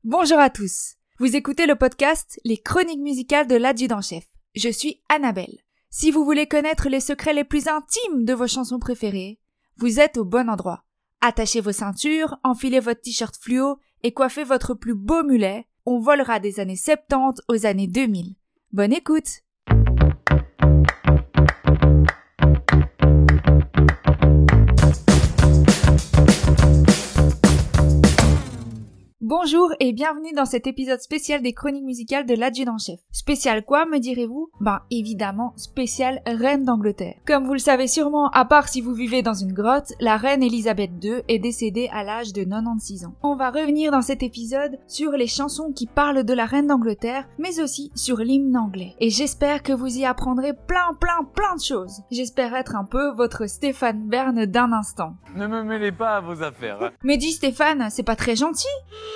Bonjour à tous. Vous écoutez le podcast Les Chroniques musicales de l'Adjudant-Chef. Je suis Annabelle. Si vous voulez connaître les secrets les plus intimes de vos chansons préférées, vous êtes au bon endroit. Attachez vos ceintures, enfilez votre t-shirt fluo et coiffez votre plus beau mulet. On volera des années 70 aux années 2000. Bonne écoute! Bonjour et bienvenue dans cet épisode spécial des Chroniques musicales de l'Adjudant-Chef. Spécial quoi, me direz-vous? Évidemment, spécial Reine d'Angleterre. Comme vous le savez sûrement, à part si vous vivez dans une grotte, la reine Elisabeth II est décédée à l'âge de 96 ans. On va revenir dans cet épisode sur les chansons qui parlent de la Reine d'Angleterre, mais aussi sur l'hymne anglais. Et j'espère que vous y apprendrez plein de choses. J'espère être un peu votre Stéphane Bern d'un instant. Ne me mêlez pas à vos affaires. Mais dis Stéphane, c'est pas très gentil.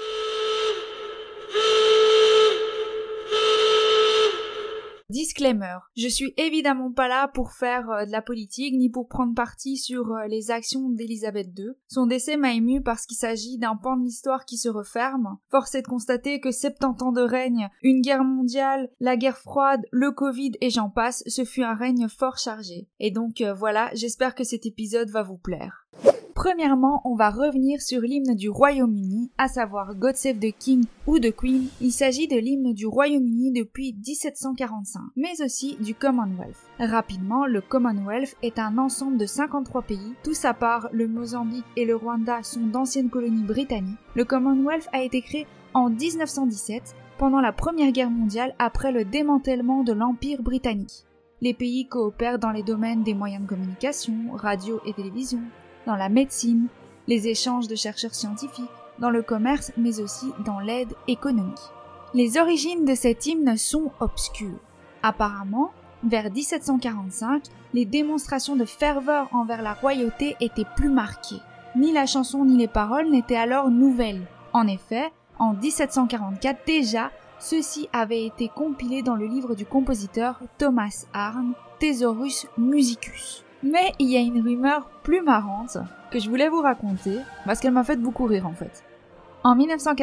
Disclaimer, je suis évidemment pas là pour faire de la politique ni pour prendre parti sur les actions d'Elisabeth II. Son décès m'a ému parce qu'il s'agit d'un pan de l'histoire qui se referme. Force est de constater que 70 ans de règne, une guerre mondiale, la guerre froide, le Covid et j'en passe, ce fut un règne fort chargé. Et donc voilà, j'espère que cet épisode va vous plaire. Premièrement, on va revenir sur l'hymne du Royaume-Uni, à savoir God Save the King ou The Queen. Il s'agit de l'hymne du Royaume-Uni depuis 1745, mais aussi du Commonwealth. Rapidement, le Commonwealth est un ensemble de 53 pays. Tous à part le Mozambique et le Rwanda sont d'anciennes colonies britanniques. Le Commonwealth a été créé en 1917, pendant la Première Guerre mondiale après le démantèlement de l'Empire britannique. Les pays coopèrent dans les domaines des moyens de communication, radio et télévision, dans la médecine, les échanges de chercheurs scientifiques, dans le commerce, mais aussi dans l'aide économique. Les origines de cet hymne sont obscures. Apparemment, vers 1745, les démonstrations de ferveur envers la royauté étaient plus marquées. Ni la chanson ni les paroles n'étaient alors nouvelles. En effet, en 1744 déjà, ceci avait été compilé dans le livre du compositeur Thomas Arne, Thesaurus Musicus. Mais il y a une rumeur plus marrante que je voulais vous raconter, parce qu'elle m'a fait beaucoup rire en fait. En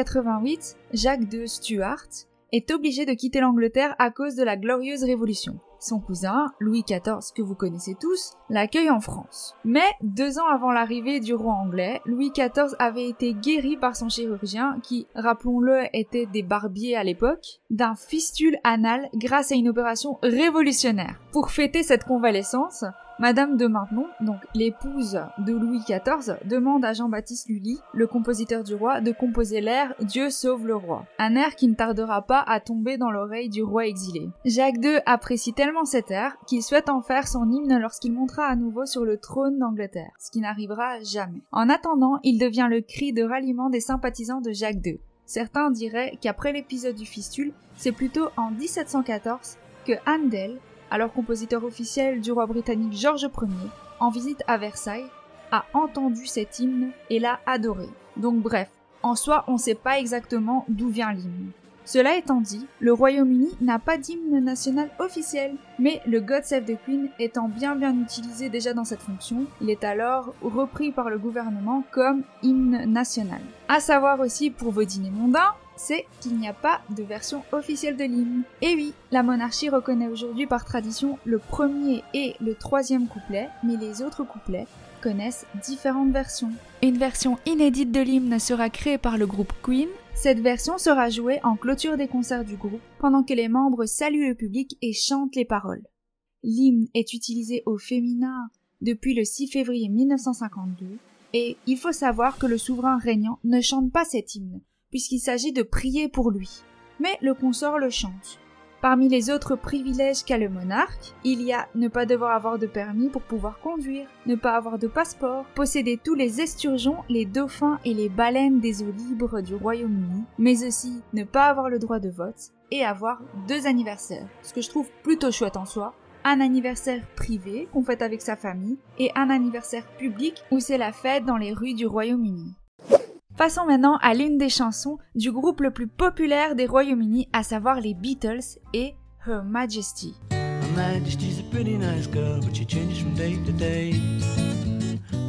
1988, Jacques II Stuart est obligé de quitter l'Angleterre à cause de la Glorieuse Révolution. Son cousin, Louis XIV, que vous connaissez tous, l'accueille en France. Mais 2 ans avant l'arrivée du roi anglais, Louis XIV avait été guéri par son chirurgien, qui, rappelons-le, était des barbiers à l'époque, d'un fistule anal grâce à une opération révolutionnaire. Pour fêter cette convalescence, Madame de Maintenon, donc l'épouse de Louis XIV, demande à Jean-Baptiste Lully, le compositeur du roi, de composer l'air « Dieu sauve le roi », un air qui ne tardera pas à tomber dans l'oreille du roi exilé. Jacques II apprécie tellement cet air qu'il souhaite en faire son hymne lorsqu'il montera à nouveau sur le trône d'Angleterre, ce qui n'arrivera jamais. En attendant, il devient le cri de ralliement des sympathisants de Jacques II. Certains diraient qu'après l'épisode du fistule, c'est plutôt en 1714 que Handel, alors compositeur officiel du roi britannique George Ier, en visite à Versailles, a entendu cet hymne et l'a adoré. Donc bref, en soi, on sait pas exactement d'où vient l'hymne. Cela étant dit, le Royaume-Uni n'a pas d'hymne national officiel, mais le God Save the Queen étant bien utilisé déjà dans cette fonction, il est alors repris par le gouvernement comme hymne national. À savoir aussi pour vos dîners mondains, c'est qu'il n'y a pas de version officielle de l'hymne. Et oui, la monarchie reconnaît aujourd'hui par tradition le premier et le 3e couplet, mais les autres couplets connaissent différentes versions. Une version inédite de l'hymne sera créée par le groupe Queen. Cette version sera jouée en clôture des concerts du groupe, pendant que les membres saluent le public et chantent les paroles. L'hymne est utilisé au féminin depuis le 6 février 1952, et il faut savoir que le souverain régnant ne chante pas cet hymne, puisqu'il s'agit de prier pour lui. Mais le consort le chante. Parmi les autres privilèges qu'a le monarque, il y a ne pas devoir avoir de permis pour pouvoir conduire, ne pas avoir de passeport, posséder tous les esturgeons, les dauphins et les baleines des eaux libres du Royaume-Uni, mais aussi ne pas avoir le droit de vote et avoir 2 anniversaires, ce que je trouve plutôt chouette en soi. Un anniversaire privé qu'on fête avec sa famille et un anniversaire public où c'est la fête dans les rues du Royaume-Uni. Passons maintenant à l'une des chansons du groupe le plus populaire des Royaumes-Unis, à savoir les Beatles et Her Majesty. Her Majesty's a pretty nice girl, but she changes from day to day. I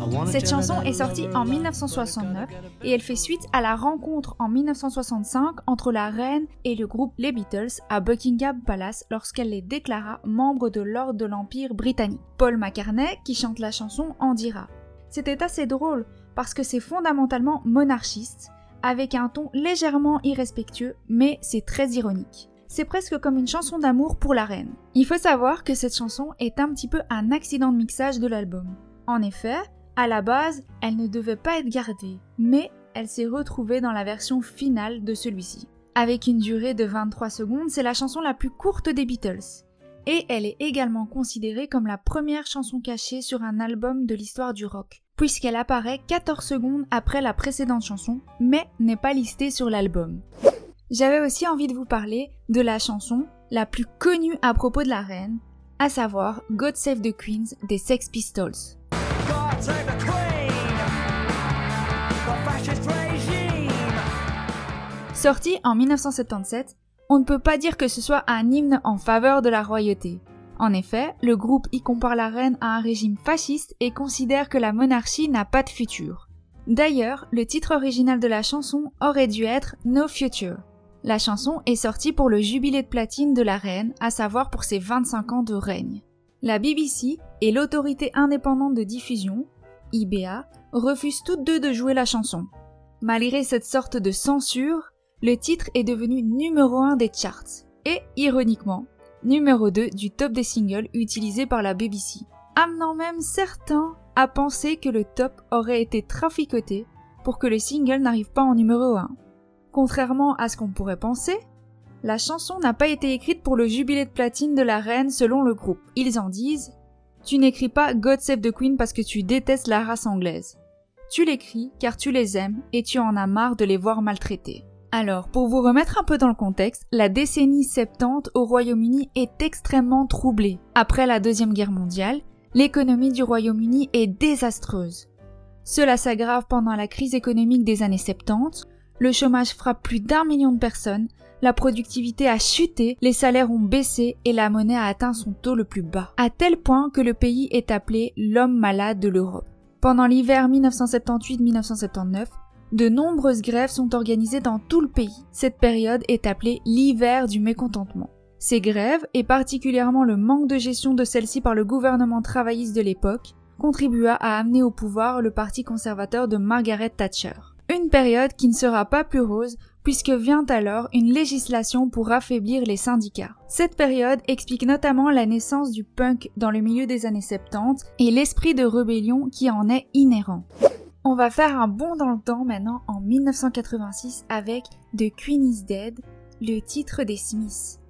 Cette chanson est sortie en 1969 et elle fait suite à la rencontre en 1965 entre la reine et le groupe Les Beatles à Buckingham Palace lorsqu'elle les déclara membres de l'ordre de l'Empire britannique. Paul McCartney, qui chante la chanson, en dira « C'était assez drôle parce que c'est fondamentalement monarchiste, avec un ton légèrement irrespectueux, mais c'est très ironique. C'est presque comme une chanson d'amour pour la reine. » Il faut savoir que cette chanson est un petit peu un accident de mixage de l'album. En effet, à la base, elle ne devait pas être gardée, mais elle s'est retrouvée dans la version finale de celui-ci. Avec une durée de 23 secondes, c'est la chanson la plus courte des Beatles. Et elle est également considérée comme la première chanson cachée sur un album de l'histoire du rock, puisqu'elle apparaît 14 secondes après la précédente chanson, mais n'est pas listée sur l'album. J'avais aussi envie de vous parler de la chanson la plus connue à propos de la reine, à savoir God Save the Queen des Sex Pistols. Sorti en 1977, on ne peut pas dire que ce soit un hymne en faveur de la royauté. En effet, le groupe y compare la reine à un régime fasciste et considère que la monarchie n'a pas de futur. D'ailleurs, le titre original de la chanson aurait dû être No Future. La chanson est sortie pour le jubilé de platine de la reine, à savoir pour ses 25 ans de règne. La BBC et l'autorité indépendante de diffusion, IBA, refusent toutes deux de jouer la chanson. Malgré cette sorte de censure, le titre est devenu numéro 1 des charts et, ironiquement, numéro 2 du top des singles utilisés par la BBC, amenant même certains à penser que le top aurait été traficoté pour que le single n'arrive pas en numéro 1. Contrairement à ce qu'on pourrait penser, la chanson n'a pas été écrite pour le jubilé de platine de la reine selon le groupe. Ils en disent « Tu n'écris pas God Save the Queen parce que tu détestes la race anglaise. Tu l'écris car tu les aimes et tu en as marre de les voir maltraités. » Alors, pour vous remettre un peu dans le contexte, la décennie 70 au Royaume-Uni est extrêmement troublée. Après la Deuxième Guerre mondiale, l'économie du Royaume-Uni est désastreuse. Cela s'aggrave pendant la crise économique des années 70, le chômage frappe plus d'1 million de personnes, la productivité a chuté, les salaires ont baissé et la monnaie a atteint son taux le plus bas, à tel point que le pays est appelé l'homme malade de l'Europe. Pendant l'hiver 1978-1979, de nombreuses grèves sont organisées dans tout le pays. Cette période est appelée l'hiver du mécontentement. Ces grèves, et particulièrement le manque de gestion de celles-ci par le gouvernement travailliste de l'époque, contribua à amener au pouvoir le parti conservateur de Margaret Thatcher. Une période qui ne sera pas plus rose puisque vient alors une législation pour affaiblir les syndicats. Cette période explique notamment la naissance du punk dans le milieu des années 70 et l'esprit de rébellion qui en est inhérent. On va faire un bond dans le temps maintenant en 1986 avec The Queen is Dead, le titre des Smiths.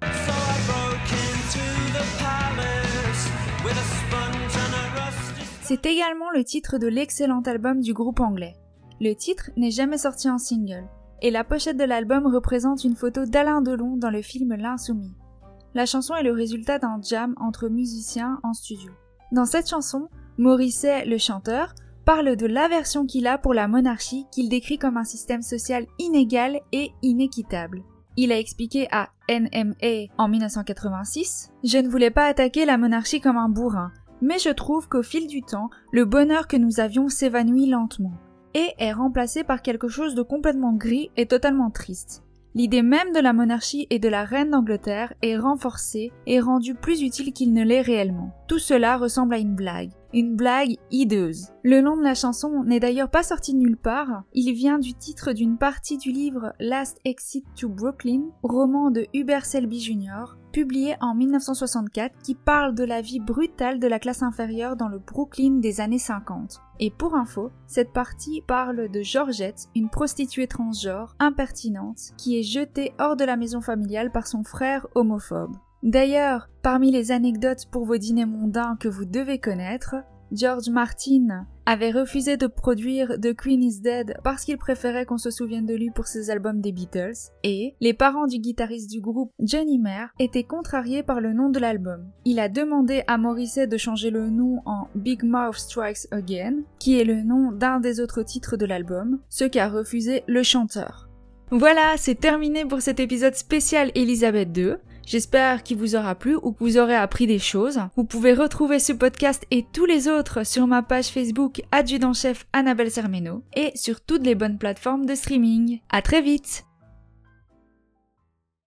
C'est également le titre de l'excellent album du groupe anglais. Le titre n'est jamais sorti en single, et la pochette de l'album représente une photo d'Alain Delon dans le film L'Insoumis. La chanson est le résultat d'un jam entre musiciens en studio. Dans cette chanson, Morrissey, le chanteur, parle de l'aversion qu'il a pour la monarchie qu'il décrit comme un système social inégal et inéquitable. Il a expliqué à NMA en 1986 « Je ne voulais pas attaquer la monarchie comme un bourrin, mais je trouve qu'au fil du temps, le bonheur que nous avions s'évanouit lentement et est remplacé par quelque chose de complètement gris et totalement triste. L'idée même de la monarchie et de la reine d'Angleterre est renforcée et rendue plus utile qu'il ne l'est réellement. Tout cela ressemble à une blague hideuse. Le nom de la chanson n'est d'ailleurs pas sorti de nulle part, il vient du titre d'une partie du livre Last Exit to Brooklyn, roman de Hubert Selby Jr., publié en 1964 qui parle de la vie brutale de la classe inférieure dans le Brooklyn des années 50. Et pour info, cette partie parle de Georgette, une prostituée transgenre impertinente qui est jetée hors de la maison familiale par son frère homophobe. D'ailleurs, parmi les anecdotes pour vos dîners mondains que vous devez connaître, George Martin avait refusé de produire The Queen is Dead parce qu'il préférait qu'on se souvienne de lui pour ses albums des Beatles, et les parents du guitariste du groupe, Johnny Marr, étaient contrariés par le nom de l'album. Il a demandé à Morrissey de changer le nom en Big Mouth Strikes Again, qui est le nom d'un des autres titres de l'album, ce qu'a refusé le chanteur. Voilà, c'est terminé pour cet épisode spécial Elisabeth II. J'espère qu'il vous aura plu ou que vous aurez appris des choses. Vous pouvez retrouver ce podcast et tous les autres sur ma page Facebook Adjudant-chef Annabelle Sermeno et sur toutes les bonnes plateformes de streaming. À très vite!